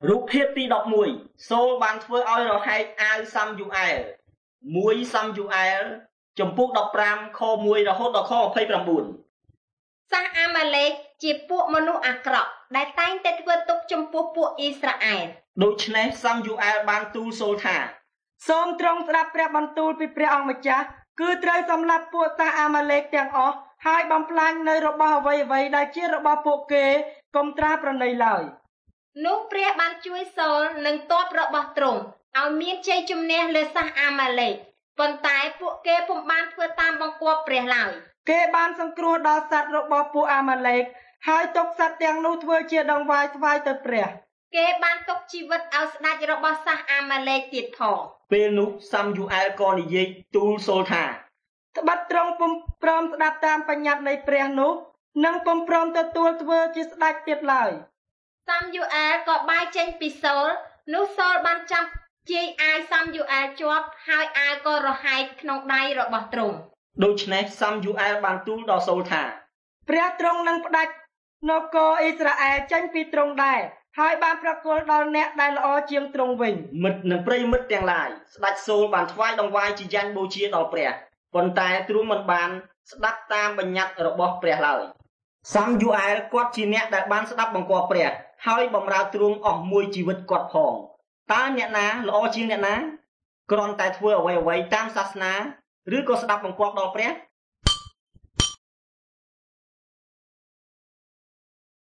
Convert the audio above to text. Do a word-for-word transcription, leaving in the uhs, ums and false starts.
រូបភាពទីដប់មួយសូលបានធ្វើឲ្យរហែកអាវសាំយូអែលមួយសាំយូអែលចំពោះដប់ប្រាំខមួយរហូតដល់ខម្ភៃប្រាំបួនសាសអាម៉ាឡេកជាពួកមនុស្សអាក្រក់ដែលតែងតែធ្វើទុកចំពោះពួកអ៊ីស្រាអែលដូច្នេះសាំយូអែលបានទូលសូលថាសូមទ្រង់ស្ដាប់ព្រះបន្ទូលពីព្រះអង្គម្ចាស់គឺត្រូវសម្លាប់ពួកសាសអាម៉ាឡេកទាំងអស់ហើយបំផ្លាញនៅរបស់អ្វីអ្វីដែលជារបស់ពួកគេកុំត្រាប្រណីឡើយនោះព្រះបានជួយសូលនិងទ័ពរបស់ទ្រង់ឲ្យមានជ័យជំនះលើសាសអាម៉ាឡេកប៉ុន្តែពួកគេពុំបានធ្វើតាមបង្គាប់ព្រះឡើយគេបានសង្គ្រោះដល់សត្វរបស់ពួកអាម៉ាឡេកហើយទុកសត្វទាំងនោះធ្វើជាដង្វាយថ្វាយទៅព្រះគេបានទុកជីវិតឲ្យស្ដេចរបស់សាសអាម៉ាឡេកទៀតផងពេលនោះសាំយូអែលក៏និយាយទូលសូលថាត្បិតទ្រង់ពុំព្រមស្ដាប់តាមបញ្ញត្តិនៃព្រះនោះនិងពុំព្រមទទួលធ្វើជាស្ដេចទៀតឡើយសាំយូអែលក៏បែរចេញពីសូលនោះសូលបានចាប់ជាយអាវសាំយូអែលជាប់ហើយអាវក៏រហែកក្នុងដៃរបស់ទ្រង់ដូច្នេះសាំយូអែលបានទូលដល់សូលថាព្រះទ្រង់នឹងផ្ដាច់នគរអ៊ីស្រាអែលចេញពីទ្រង់ដែរហើយបានប្រគល់ដល់អ្នកដែលល្អជាងទ្រង់វិញមិត្តនិងប្រិយមិត្តទាំងឡាយស្ដេចសូលបានថ្វាយដង្វាយជាយ៉ាញ់បូជាដល់ព្រះប៉ុន្តែទ្រង់មិនបានស្ដាប់តាមបញ្ញត្តិរបស់ព្រះឡើយសាំយូអែលគាត់ជាអ្នកដែលបានស្ដាប់បង្គាប់ព្រះហើយបម្រើទ្រង់អស់មួយជីវិតគាត់ផងតើអ្នកណាល្អជាងអ្នកណាគ្រាន់តែធ្វើអ្វីអ្វីតាមសាសនាឬក៏ស្ដាប់បង្គាប់ដល់ព្រះ